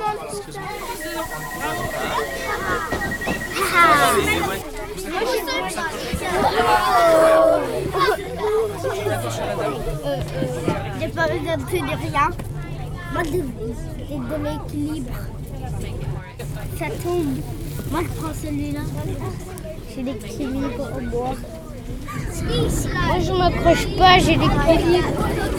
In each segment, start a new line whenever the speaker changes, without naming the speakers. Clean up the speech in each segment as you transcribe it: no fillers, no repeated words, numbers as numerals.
J'ai pas besoin de tenir rien. Moi, de l'équilibre. Ça tombe. Moi, je prends celui-là. J'ai l'équilibre au bord. Moi, je m'accroche pas, j'ai l'équilibre.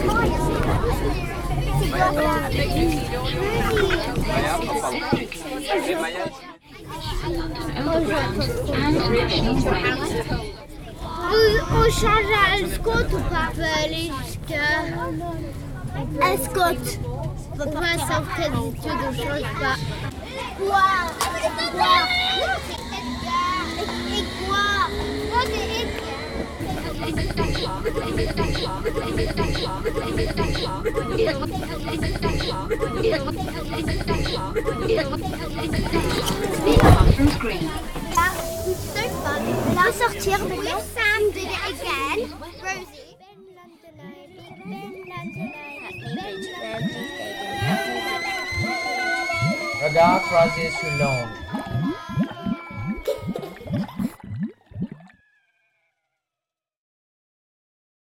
On change à escoute ou pas? On peut aller jusqu'à escoute. On peut pas sortir d'études, on change pas. Quoi? Et quoi? Là, sortir, mais Sam did it again. Rosie.
Regarde, Rosie sur l'onde.